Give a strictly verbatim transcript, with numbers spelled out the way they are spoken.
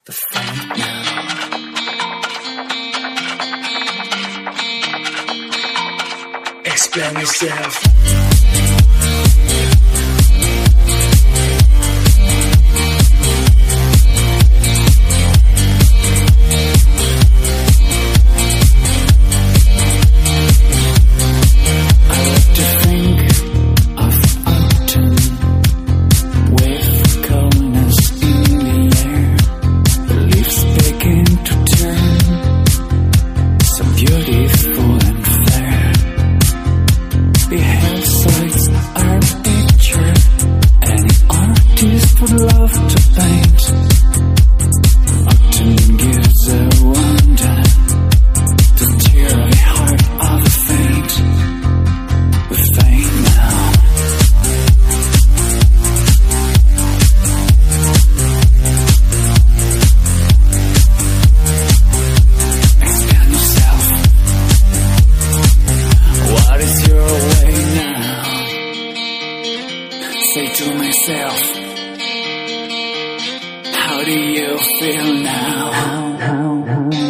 the fame now. Explain yourself. Love to paint often gives a wonder to tear the heart of the faint with fame now. Expand yourself. What is your way now? Say to myself, how do you feel now? How, how, how?